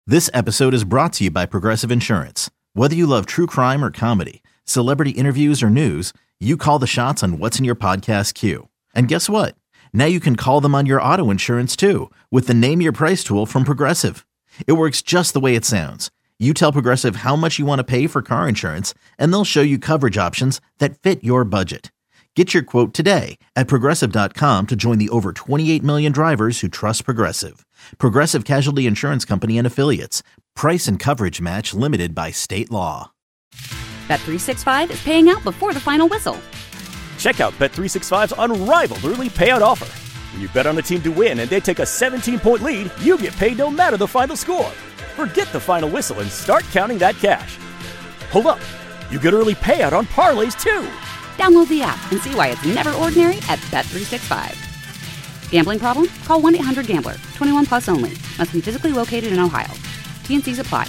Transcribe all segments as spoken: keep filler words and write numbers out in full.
This episode is brought to you by Progressive Insurance. Whether you love true crime or comedy, celebrity interviews or news, you call the shots on what's in your podcast queue. And guess what? Now you can call them on your auto insurance too with the Name Your Price tool from Progressive. It works just the way it sounds. You tell Progressive how much you want to pay for car insurance, and they'll show you coverage options that fit your budget. Get your quote today at Progressive dot com to join the over twenty-eight million drivers who trust Progressive. Progressive Casualty Insurance Company and Affiliates. Price and coverage match limited by state law. Bet three sixty-five is paying out before the final whistle. Check out Bet three sixty-five's unrivaled early payout offer. When you bet on a team to win and they take a seventeen-point lead, you get paid no matter the final score. Forget the final whistle and start counting that cash. Hold up. You get early payout on parlays, too. Download the app and see why it's never ordinary at Bet three sixty-five. Gambling problem? Call one eight hundred gambler. twenty-one plus only. Must be physically located in Ohio. T and Cs apply.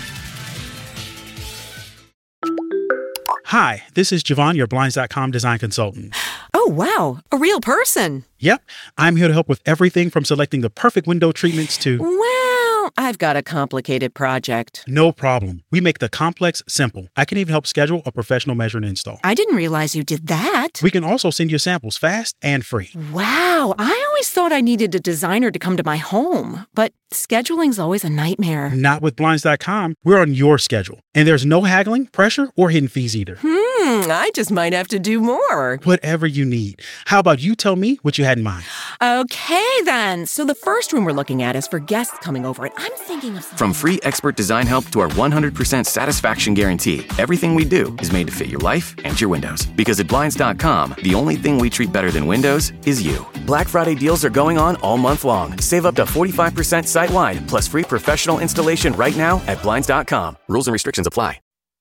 Hi, this is Javon, your Blinds dot com design consultant. Oh, wow. A real person. Yep. I'm here to help with everything from selecting the perfect window treatments to... Well, I've got a complicated project. No problem. We make the complex simple. I can even help schedule a professional measure and install. I didn't realize you did that. We can also send you samples fast and free. Wow. I always thought I needed a designer to come to my home, but scheduling's always a nightmare. Not with Blinds dot com. We're on your schedule. And there's no haggling, pressure, or hidden fees either. Hmm, I just might have to do more. Whatever you need. How about you tell me what you had in mind? Okay, then. So the first room we're looking at is for guests coming over, and I'm thinking of... From free expert design help to our one hundred percent satisfaction guarantee, everything we do is made to fit your life and your windows. Because at Blinds dot com, the only thing we treat better than windows is you. Black Friday deals are going on all month long. Save up to forty-five percent site-wide, plus free professional installation right now at Blinds dot com. Rules and restrictions apply.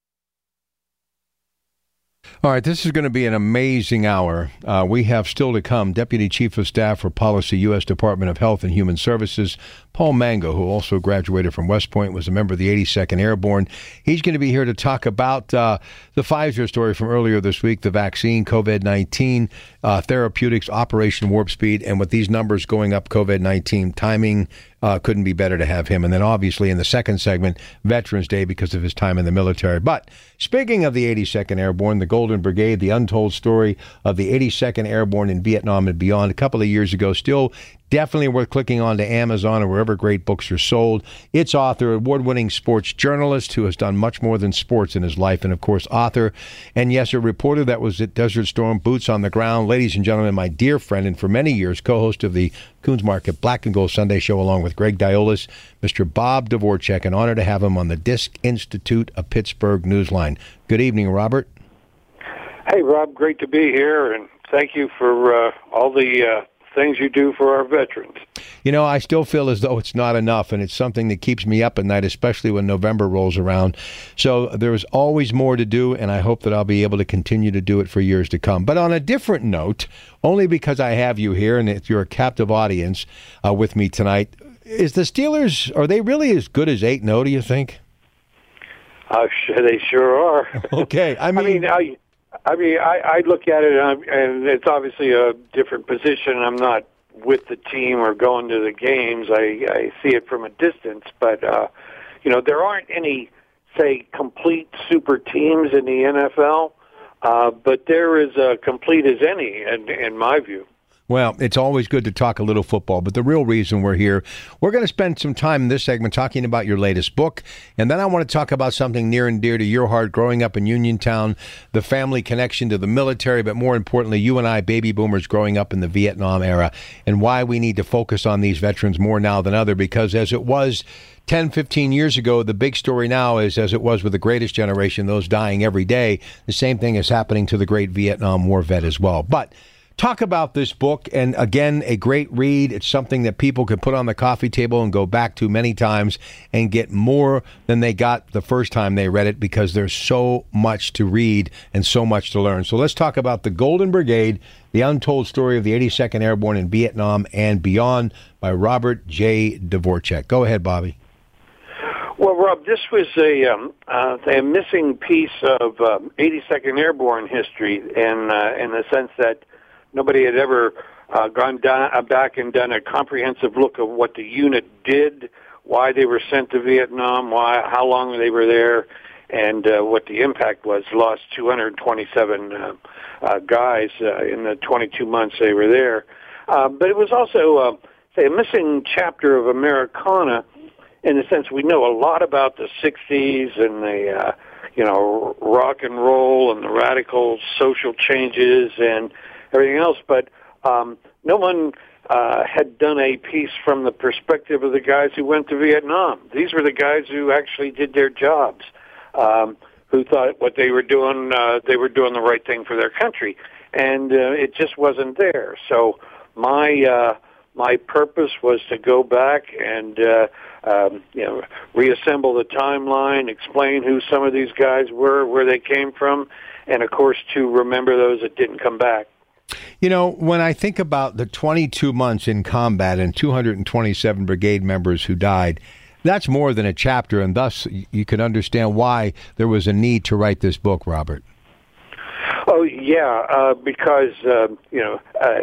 All right, this is going to be an amazing hour. Uh, we have still to come Deputy Chief of Staff for Policy, U S Department of Health and Human Services, Paul Mango, who also graduated from West Point, was a member of the eighty-second Airborne. He's going to be here to talk about uh, the Pfizer story from earlier this week, the vaccine, COVID nineteen, uh, therapeutics, Operation Warp Speed, and with these numbers going up, COVID nineteen, timing uh, couldn't be better to have him. And then obviously in the second segment, Veterans Day because of his time in the military. But speaking of the eighty-second Airborne, the Golden Brigade, the untold story of the eighty-second Airborne in Vietnam and beyond, a couple of years ago, still definitely worth clicking on to Amazon or wherever great books are sold. Its author, award-winning sports journalist who has done much more than sports in his life, and of course, author, and yes, a reporter that was at Desert Storm, boots on the ground. Ladies and gentlemen, my dear friend, and for many years, co-host of the Coons Market Black and Gold Sunday Show, along with Greg Diolis, Mister Bob Dvorak. An honor to have him on the Disc Institute of Pittsburgh Newsline. Good evening, Robert. Hey, Rob, great to be here, and thank you for uh, all the uh, things you do for our veterans. You know, I still feel as though it's not enough, and it's something that keeps me up at night, especially when November rolls around. So there's always more to do, and I hope that I'll be able to continue to do it for years to come. But on a different note, only because I have you here, and if you're a captive audience uh, with me tonight, is the Steelers, are they really as good as eight and oh, do you think? Uh, they sure are. Okay. I mean... I mean, I... I mean, I, I look at it, and, I'm, and it's obviously a different position. I'm not with the team or going to the games. I, I see it from a distance. But, uh, you know, there aren't any, say, complete super teams in the N F L, uh, but there is uh, complete as any, in, in my view. Well, it's always good to talk a little football, but the real reason we're here, we're going to spend some time in this segment talking about your latest book, and then I want to talk about something near and dear to your heart, growing up in Uniontown, the family connection to the military, but more importantly, you and I, baby boomers growing up in the Vietnam era, and why we need to focus on these veterans more now than ever, because as it was ten, fifteen years ago, the big story now is, as it was with the greatest generation, those dying every day, the same thing is happening to the great Vietnam War vet as well. But talk about this book, and again, a great read. It's something that people can put on the coffee table and go back to many times and get more than they got the first time they read it, because there's so much to read and so much to learn. So let's talk about the Golden Brigade, the untold story of the eighty-second Airborne in Vietnam and beyond, by Robert J. Dvorak. Go ahead, Bobby. Well, Rob, this was a, um, uh, a missing piece of um, eighty-second Airborne history, in, uh, in the sense that nobody had ever uh, gone down, uh, back and done a comprehensive look of what the unit did, why they were sent to Vietnam, why, how long they were there, and uh, what the impact was. Lost two hundred twenty-seven uh, uh, guys uh, in the twenty-two months they were there. Uh, but it was also, uh, say, a missing chapter of Americana, in the sense we know a lot about the sixties and the, uh, you know, rock and roll and the radical social changes and everything else, but um, no one uh, had done a piece from the perspective of the guys who went to Vietnam. These were the guys who actually did their jobs, um, who thought what they were doing, uh, they were doing the right thing for their country, and uh, it just wasn't there. So my uh, my purpose was to go back and uh, um, you know, reassemble the timeline, explain who some of these guys were, where they came from, and of course to remember those that didn't come back. You know, when I think about the twenty-two months in combat and two hundred twenty-seven brigade members who died, that's more than a chapter, and thus you can understand why there was a need to write this book, Robert. Oh, yeah, uh, because, uh, you know, uh,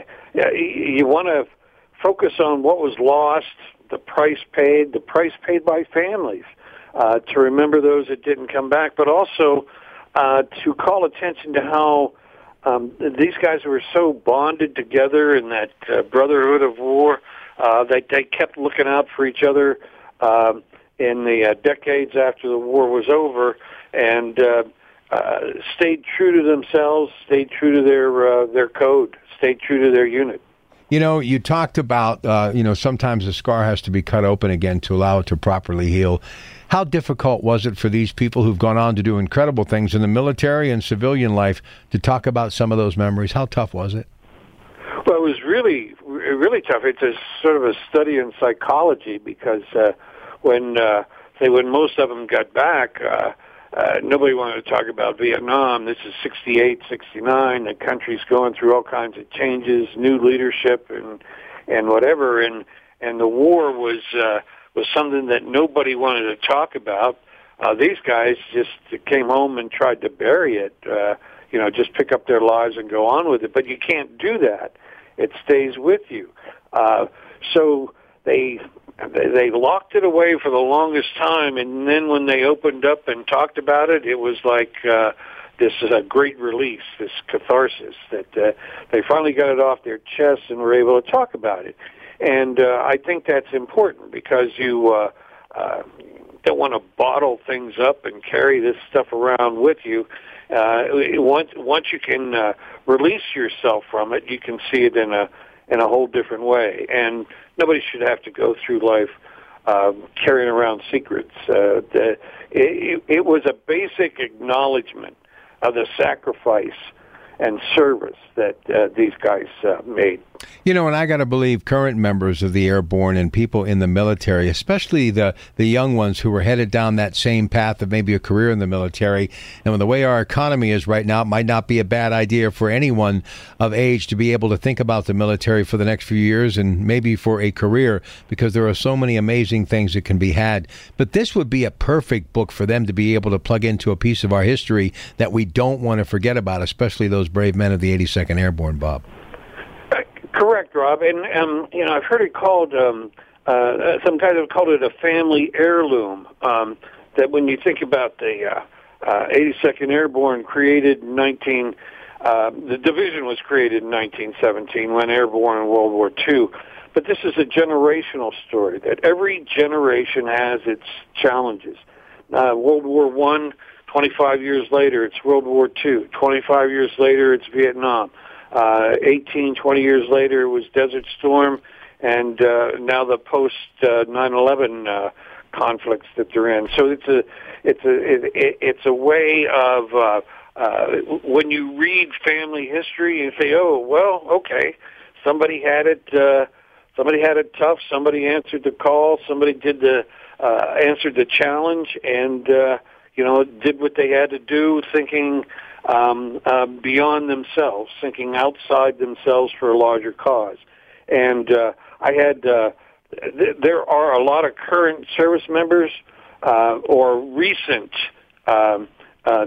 you want to focus on what was lost, the price paid, the price paid by families, uh, to remember those that didn't come back, but also uh, to call attention to how um, these guys were so bonded together in that uh, brotherhood of war, uh, that they kept looking out for each other um, in the uh, decades after the war was over, and uh, uh, stayed true to themselves, stayed true to their uh, their code, stayed true to their unit. You know, you talked about, uh, you know, sometimes the scar has to be cut open again to allow it to properly heal. How difficult was it for these people who've gone on to do incredible things in the military and civilian life to talk about some of those memories? How tough was it? Well, it was really, really tough. It's a sort of a study in psychology because uh, when, uh, say, when most of them got back, uh, Uh, nobody wanted to talk about Vietnam. This is sixty-eight, sixty-nine. The country's going through all kinds of changes, new leadership, and and whatever. And and the war was uh, was something that nobody wanted to talk about. Uh, these guys just came home and tried to bury it. Uh, you know, just pick up their lives and go on with it. But you can't do that. It stays with you. Uh, so they. They locked it away for the longest time, and then when they opened up and talked about it, it was like uh, this is a great release, this catharsis, that uh, they finally got it off their chests and were able to talk about it. And uh, I think that's important because you uh, uh, don't want to bottle things up and carry this stuff around with you. Uh, once once you can uh, release yourself from it, you can see it in a in a whole different way. And nobody should have to go through life um, carrying around secrets. Uh, the, it, it was a basic acknowledgement of the sacrifice and service that uh, these guys uh, made. You know, and I got to believe current members of the Airborne and people in the military, especially the, the young ones who were headed down that same path of maybe a career in the military, and with the way our economy is right now, it might not be a bad idea for anyone of age to be able to think about the military for the next few years and maybe for a career, because there are so many amazing things that can be had. But this would be a perfect book for them to be able to plug into a piece of our history that we don't want to forget about, especially those brave men of the eighty-second Airborne, Bob. Uh, correct, Rob. And, um, you know, I've heard it called, um, uh, some guys have called it a family heirloom, um, that when you think about the uh, uh, eighty-second Airborne created in nineteen, uh, the division was created in nineteen seventeen, went airborne in World War Two. But this is a generational story, that every generation has its challenges. Uh, World War One, twenty-five years later, it's World War Two. twenty-five years later, it's Vietnam. Uh, eighteen, twenty years later, it was Desert Storm, and uh, now the post uh, nine eleven uh, conflicts that they're in. So it's a it's a it, it's a way of uh, uh, when you read family history, you say, oh well, okay, somebody had it. Uh, somebody had it tough. Somebody answered the call. Somebody did the uh, answered the challenge, and uh, you know, did what they had to do, thinking um, uh, beyond themselves, thinking outside themselves for a larger cause. And uh, I had, uh, th- there are a lot of current service members uh, or recent um, uh,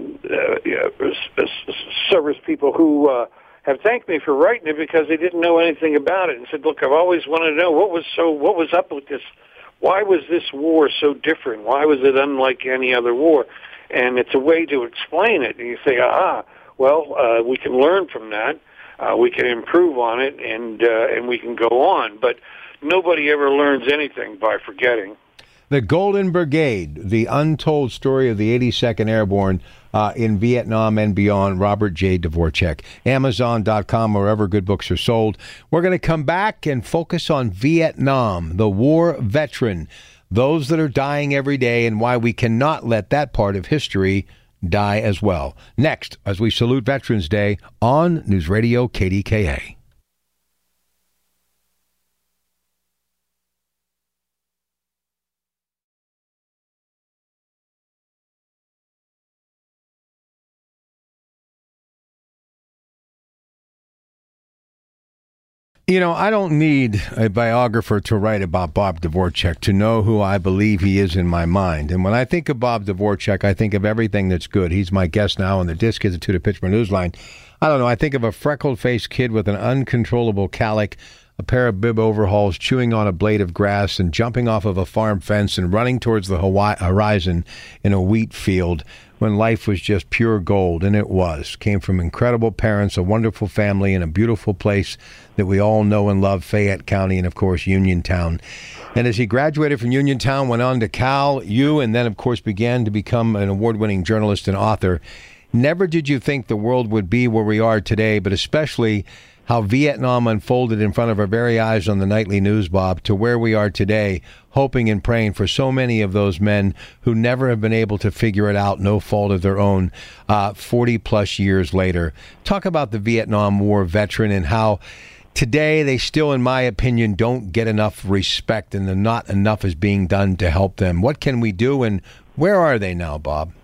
uh, service people who uh, have thanked me for writing it because they didn't know anything about it and said, look, I've always wanted to know what was so, what was up with this why was this war so different? Why was it unlike any other war? And it's a way to explain it. And you say, ah, well, uh, we can learn from that. Uh, we can improve on it, and uh, and we can go on. But nobody ever learns anything by forgetting. The Golden Brigade, the untold story of the eighty-second Airborne uh, in Vietnam and beyond, Robert J. Dvorak. Amazon dot com, wherever good books are sold. We're going to come back and focus on Vietnam, the war veteran, those that are dying every day, and why we cannot let that part of history die as well. Next, as we salute Veterans Day on News Radio K D K A. You know, I don't need a biographer to write about Bob Dvorak to know who I believe he is in my mind. And when I think of Bob Dvorak, I think of everything that's good. He's my guest now on the Disc Institute of Pittsburgh Newsline. I don't know. I think of a freckled-faced kid with an uncontrollable calic, a pair of bib overalls, chewing on a blade of grass and jumping off of a farm fence and running towards the Hawaii horizon in a wheat field when life was just pure gold, and it was. Came from incredible parents, a wonderful family, and a beautiful place that we all know and love, Fayette County, and, of course, Uniontown. And as he graduated from Uniontown, went on to Cal U, and then, of course, began to become an award-winning journalist and author. Never did you think the world would be where we are today, but especially how Vietnam unfolded in front of our very eyes on the nightly news, Bob, to where we are today, hoping and praying for so many of those men who never have been able to figure it out, no fault of their own, uh, forty-plus years later. Talk about the Vietnam War veteran and how today they still, in my opinion, don't get enough respect and not enough is being done to help them. What can we do, and where are they now, Bob?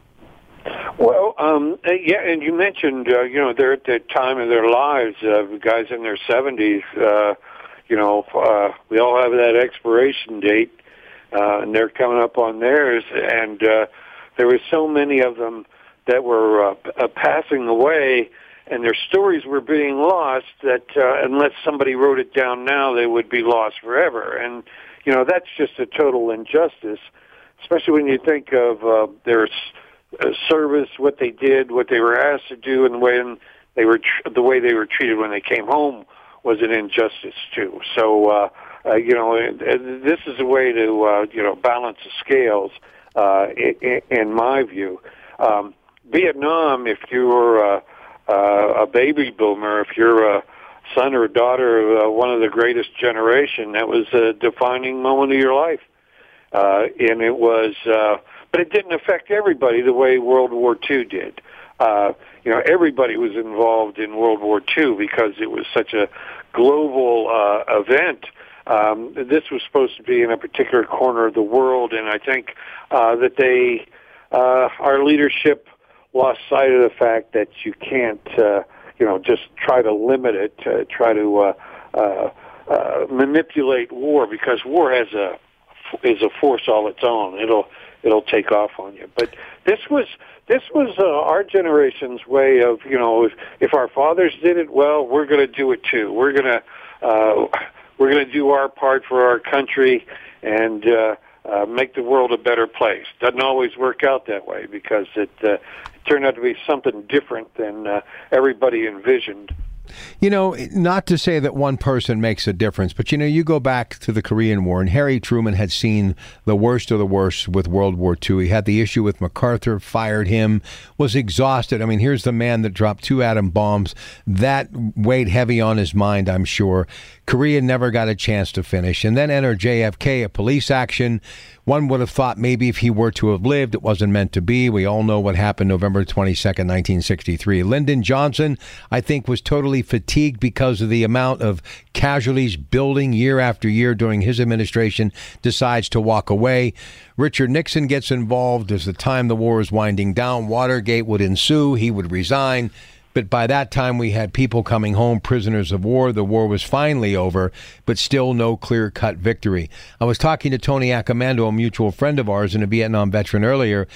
Well, um, yeah, and you mentioned, uh, you know, they're at the time of their lives, uh, guys in their seventies, uh, you know, uh, we all have that expiration date, uh, and they're coming up on theirs, and uh, there were so many of them that were uh, uh, passing away, and their stories were being lost that uh, unless somebody wrote it down now, they would be lost forever. And, you know, that's just a total injustice, especially when you think of uh, their Uh, service, what they did, what they were asked to do, and when they were tr- the way they were treated when they came home was an injustice too. So, uh, uh, you know, it, it, this is a way to uh, you know balance the scales, uh, in, in my view. Um, Vietnam, if you're uh, uh, a baby boomer, if you're a son or a daughter of uh, one of the greatest generation, that was a defining moment of your life, uh, and it was. Uh, But it didn't affect everybody the way World War Two did. Uh, you know, everybody was involved in World War Two because it was such a global uh, event. Um, this was supposed to be in a particular corner of the world, and I think uh, that they, uh, our leadership, lost sight of the fact that you can't, uh, you know, just try to limit it, uh, try to uh, uh, uh, manipulate war, because war has a is a force all its own. It'll it'll take off on you. But this was this was uh, our generation's way of, you know, if, if our fathers did it, well, we're going to do it too. We're going to uh, we're going to do our part for our country and uh, uh, make the world a better place. Doesn't always work out that way because it, uh, it turned out to be something different than uh, everybody envisioned. You know, not to say that one person makes a difference, but, you know, you go back to the Korean War, and Harry Truman had seen the worst of the worst with World War Two. He had the issue with MacArthur, fired him, was exhausted. I mean, here's the man that dropped two atom bombs. That weighed heavy on his mind, I'm sure. Korea never got a chance to finish. And then entered J F K, a police action. One would have thought maybe if he were to have lived, it wasn't meant to be. We all know what happened November twenty-second, nineteen sixty-three. Lyndon Johnson, I think, was totally fatigued because of the amount of casualties building year after year during his administration, decides to walk away. Richard Nixon gets involved as the time the war is winding down. Watergate would ensue. He would resign. But by that time, we had people coming home, prisoners of war. The war was finally over, but still no clear-cut victory. I was talking to Tony Accomando, a mutual friend of ours and a Vietnam veteran earlier,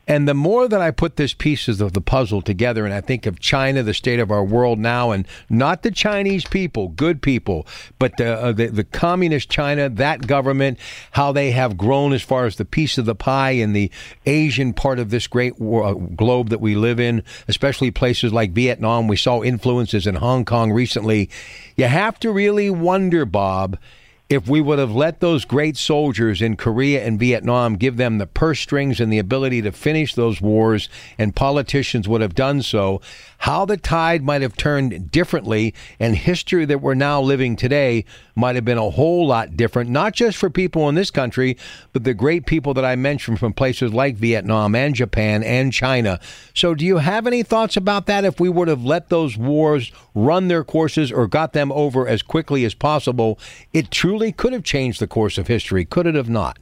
And the more that I put this pieces of the puzzle together, and I think of China, the state of our world now, and not the Chinese people, good people, but the, uh, the the communist China, that government, how they have grown as far as the piece of the pie in the Asian part of this great uh, globe that we live in, especially places like Vietnam. We saw influences in Hong Kong recently. You have to really wonder, Bob, if we would have let those great soldiers in Korea and Vietnam, give them the purse strings and the ability to finish those wars, and politicians would have done so, how the tide might have turned differently, and history that we're now living today might have been a whole lot different, not just for people in this country, but the great people that I mentioned from places like Vietnam and Japan and China. So do you have any thoughts about that, if we would have let those wars run their courses or got them over as quickly as possible? It truly could have changed the course of history, could it have not?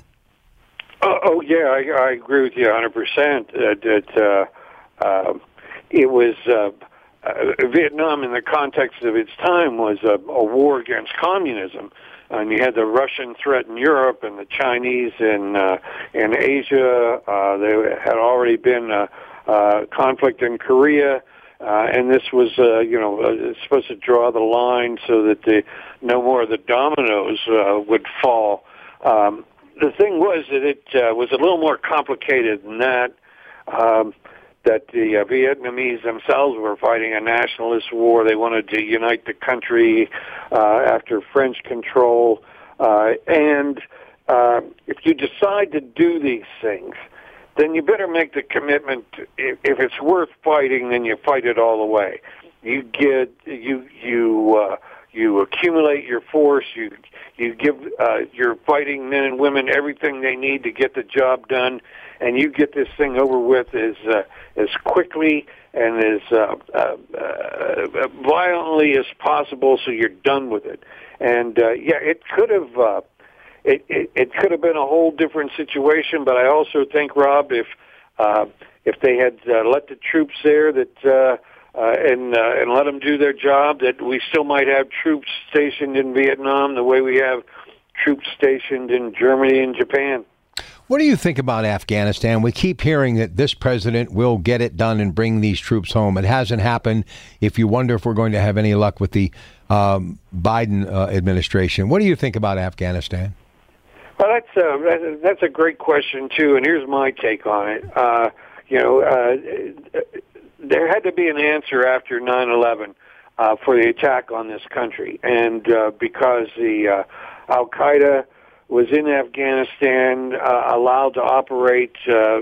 Oh, oh yeah, I, I agree with you one hundred percent. Uh, that uh, uh, it was uh, uh, Vietnam, in the context of its time, was a, a war against communism, and you had the Russian threat in Europe and the Chinese in uh, in Asia. Uh, there had already been a, a conflict in Korea. Uh, and this was, uh, you know, uh, supposed to draw the line so that the no more of the dominoes uh, would fall. Um, the thing was that it uh, was a little more complicated than that. Um, that the uh, Vietnamese themselves were fighting a nationalist war. They wanted to unite the country uh, after French control. Uh, and uh, if you decide to do these things, then you better make the commitment. If it's worth fighting, then you fight it all the way. You get you you uh, you accumulate your force. You you give uh, your fighting men and women everything they need to get the job done, and you get this thing over with as uh, as quickly and as uh, uh, uh, violently as possible, so you're done with it. And uh, yeah, it could have. Uh, It, it, it could have been a whole different situation, but I also think, Rob, if uh, if they had uh, let the troops there that uh, uh, and uh, and let them do their job, that we still might have troops stationed in Vietnam the way we have troops stationed in Germany and Japan. What do you think about Afghanistan? We keep hearing that this president will get it done and bring these troops home. It hasn't happened. If you wonder if we're going to have any luck with the um, Biden uh, administration, what do you think about Afghanistan? Well, that's a, that's a great question, too, and here's my take on it. Uh, you know, uh, there had to be an answer after nine eleven uh, for the attack on this country, and uh, because the uh, Al-Qaeda was in Afghanistan, uh, allowed to operate uh,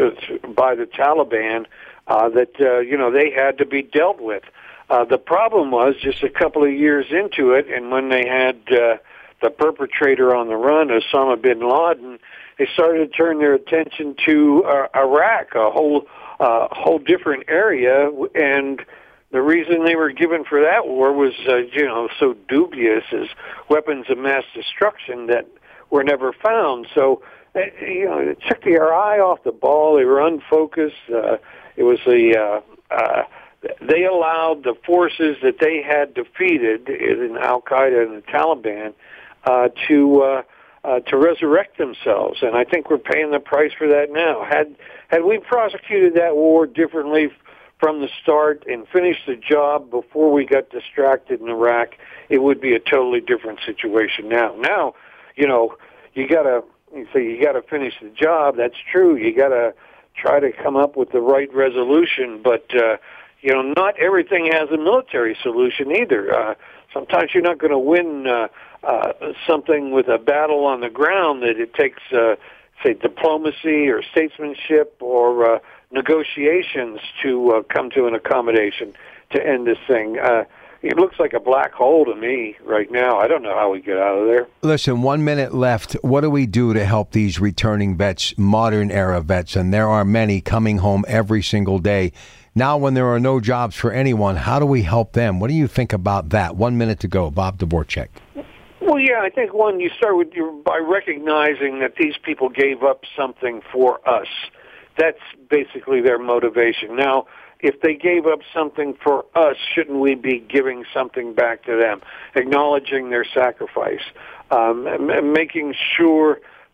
by the Taliban, uh, that, uh, you know, they had to be dealt with. Uh, the problem was just a couple of years into it, and when they had uh, the perpetrator on the run, Osama bin Laden, they started to turn their attention to uh, Iraq, a whole uh, whole different area, and the reason they were given for that war was, uh, you know, so dubious as weapons of mass destruction that were never found. So, uh, you know, it took their eye off the ball. They were unfocused. Uh, it was the uh, uh, they allowed the forces that they had defeated in Al-Qaeda and the Taliban Uh, to uh, uh, to resurrect themselves, and I think we're paying the price for that now. Had had we prosecuted that war differently from the start and finished the job before we got distracted in Iraq, it would be a totally different situation now. Now, you know, you gotta you say you gotta finish the job. That's true. You gotta try to come up with the right resolution, but uh, you know, not everything has a military solution either. Uh, sometimes you're not going to win Uh, Uh, something with a battle on the ground, that it takes, uh, say, diplomacy or statesmanship or uh, negotiations to uh, come to an accommodation to end this thing. Uh, it looks like a black hole to me right now. I don't know how we get out of there. Listen, one minute left. What do we do to help these returning vets, modern era vets, and there are many coming home every single day? Now, when there are no jobs for anyone, how do we help them? What do you think about that? One minute to go. Bob Dvorak. Well, yeah, I think, one, you start with your, by recognizing that these people gave up something for us. That's basically their motivation. Now, if they gave up something for us, shouldn't we be giving something back to them, acknowledging their sacrifice, um, making sure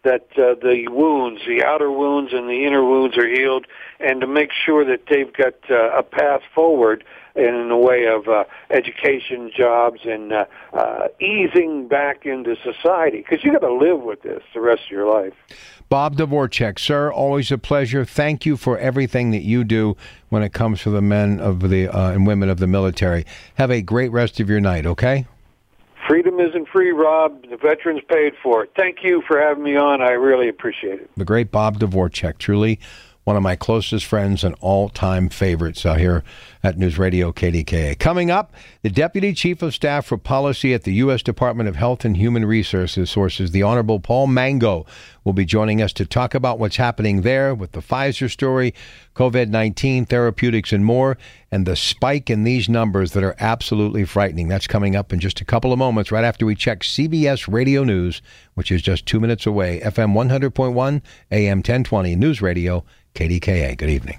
that uh, the wounds, the outer wounds and the inner wounds are healed, and to make sure that they've got uh, a path forward in the way of uh, education, jobs, and uh, uh, easing back into society. Because you got to live with this the rest of your life. Bob Dvorak, sir, always a pleasure. Thank you for everything that you do when it comes to the men of the uh, and women of the military. Have a great rest of your night, okay? Freedom isn't free, Rob. The veterans paid for it. Thank you for having me on. I really appreciate it. The great Bob Dvorak, truly one of my closest friends and all-time favorites out here at News Radio K D K A. Coming up, the Deputy Chief of Staff for Policy at the U S Department of Health and Human Resources, sources, the Honorable Paul Mango, will be joining us to talk about what's happening there with the Pfizer story, COVID nineteen, therapeutics, and more, and the spike in these numbers that are absolutely frightening. That's coming up in just a couple of moments, right after we check C B S Radio News, which is just two minutes away. F M one hundred point one, A M ten twenty, News Radio, K D K A. Good evening.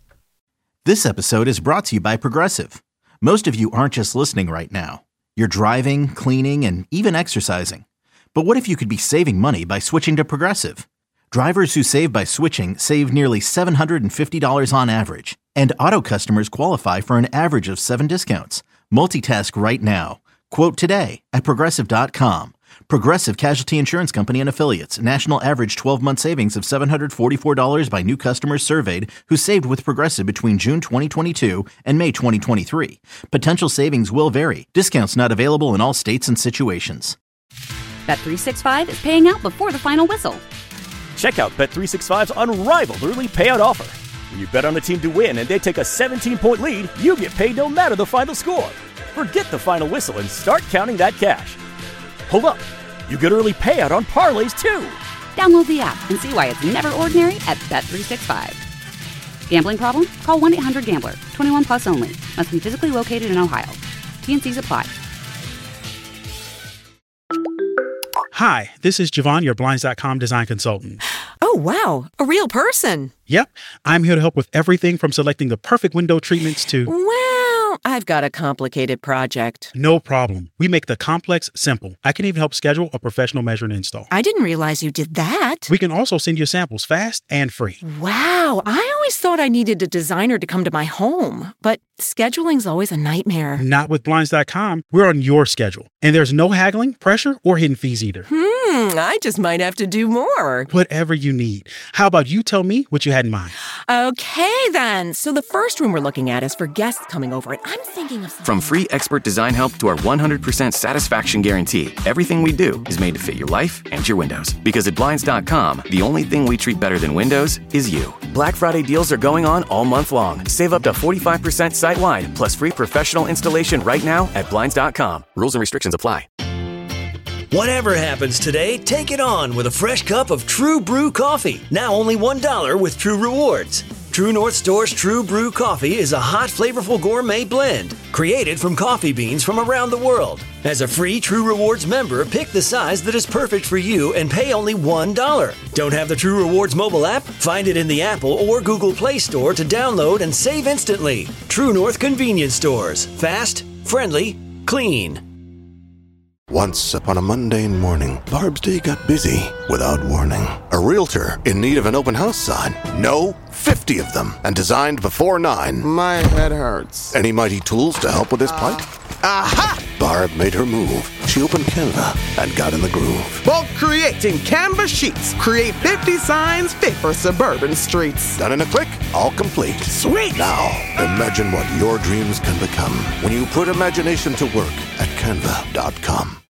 This episode is brought to you by Progressive. Most of you aren't just listening right now. You're driving, cleaning, and even exercising. But what if you could be saving money by switching to Progressive? Drivers who save by switching save nearly seven hundred fifty dollars on average. And auto customers qualify for an average of seven discounts. Multitask right now. Quote today at Progressive dot com. Progressive Casualty Insurance Company and Affiliates. National average twelve-month savings of seven hundred forty-four dollars by new customers surveyed who saved with Progressive between June twenty twenty-two and May twenty twenty-three. Potential savings will vary. Discounts not available in all states and situations. Bet three sixty-five is paying out before the final whistle. Check out Bet three sixty-five's unrivaled early payout offer. When you bet on a team to win and they take a seventeen-point lead, you get paid no matter the final score. Forget the final whistle and start counting that cash. Hold up. You get early payout on parlays, too. Download the app and see why it's never ordinary at Bet three sixty-five. Gambling problem? Call one eight hundred gambler. twenty-one plus only. Must be physically located in Ohio. T and C's apply. Hi, this is Javon, your Blinds dot com design consultant. Oh, wow. A real person. Yep. I'm here to help with everything from selecting the perfect window treatments to... Well, I've got a complicated project. No problem. We make the complex simple. I can even help schedule a professional measure and install. I didn't realize you did that. We can also send you samples fast and free. Wow. I always thought I needed a designer to come to my home, but scheduling's always a nightmare. Not with Blinds dot com. We're on your schedule. And there's no haggling, pressure, or hidden fees either. Hmm, I just might have to do more. Whatever you need. How about you tell me what you had in mind? Okay, then. So the first room we're looking at is for guests coming over, and I'm thinking of... From free expert design help to our one hundred percent satisfaction guarantee, everything we do is made to fit your life and your windows. Because at Blinds dot com, the only thing we treat better than windows is you. Black Friday deals are going on all month long. Save up to forty-five percent site-wide, plus free professional installation right now at Blinds dot com. Rules and restrictions apply. Whatever happens today, take it on with a fresh cup of True Brew coffee. Now only one dollar with True Rewards. True North Store's True Brew coffee is a hot, flavorful gourmet blend created from coffee beans from around the world. As a free True Rewards member, pick the size that is perfect for you and pay only one dollar. Don't have the True Rewards mobile app? Find it in the Apple or Google Play Store to download and save instantly. True North Convenience Stores. Fast, friendly, clean. Once upon a mundane morning, Barb's day got busy without warning. A realtor in need of an open house sign. No, fifty of them, and designed before nine. My head hurts. Any mighty tools to help with this plight? Aha! Barb made her move. She opened Canva and got in the groove. Bulk creating Canva sheets. Create fifty signs fit for suburban streets. Done in a click, all complete. Sweet! Now, imagine what your dreams can become when you put imagination to work at Canva dot com.